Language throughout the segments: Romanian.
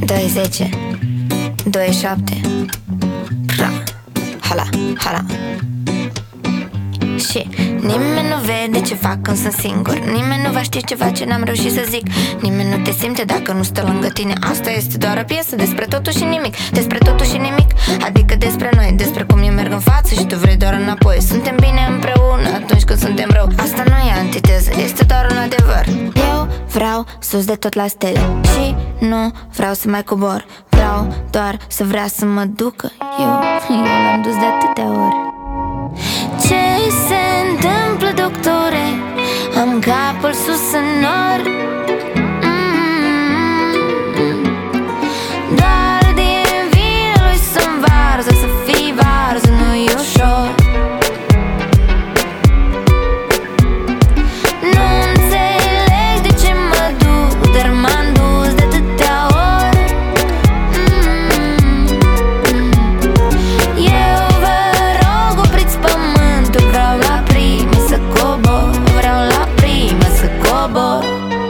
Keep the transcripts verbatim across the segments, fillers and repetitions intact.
doi zece, doi șapte, pra, hala, hala. Și nimeni nu vede ce fac când sunt singur. Nimeni nu va ști ceva ce n-am reușit să zic. Nimeni nu te simte dacă nu stă lângă tine. Asta este doar o piesă despre totul și nimic. Despre totul și nimic, adică despre noi. Despre cum eu merg în față și tu vrei doar înapoi. Suntem bine împreună atunci când suntem rău. Asta nu e antiteză, este doar un adevăr. Eu vreau sus de tot la stele și nu vreau să mai cobor. Vreau doar să vrea să mă ducă. Eu, eu l-am dus de atâtea ori. Ce se întâmplă, doctore? Am capul sus în nor. mm-hmm. Doar din vina lui sunt varză. Să fii varză nu-i ușor. Nu înțeleg de ce mă duc, dar m-am dus de atâtea ori. mm-hmm. Eu vă rog, opriți pământul. Vreau la prima să cobor. Vreau la prima să cobor.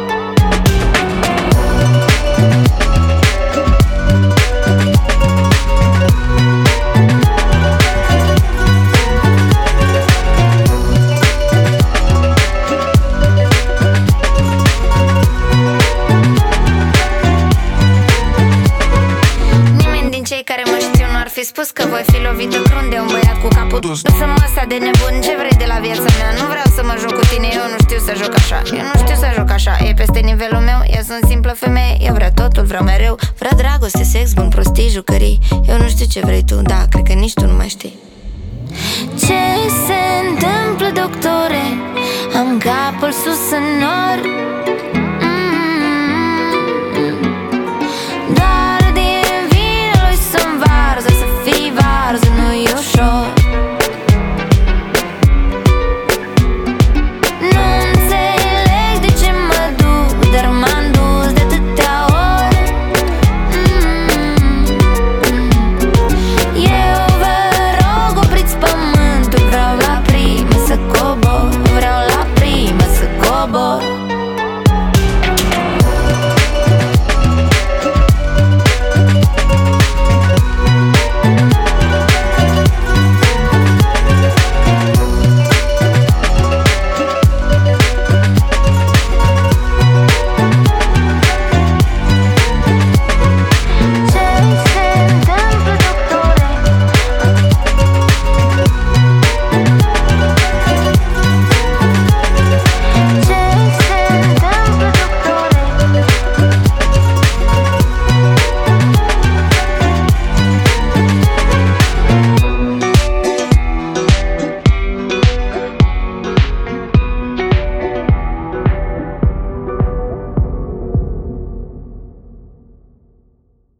Nimeni din cei care mă știu nu ar fi spus că voi fi lovită crunt de un băiat cu capul dus. Nu sunt masa de nebun, ce vrei de la viața mea? Nu vreau să mă joc cu tine, eu nu știu să joc așa. Eu nu știu să joc așa, e peste nivelul meu. Eu sunt simplă femeie, eu vreau totul, vreau mereu. Vreau dragoste, sex bun, prostii, jucării. Eu nu știu ce vrei tu, da, cred că nici tu nu mai știi. Ce se întâmplă, doctore? Am capul sus în nor.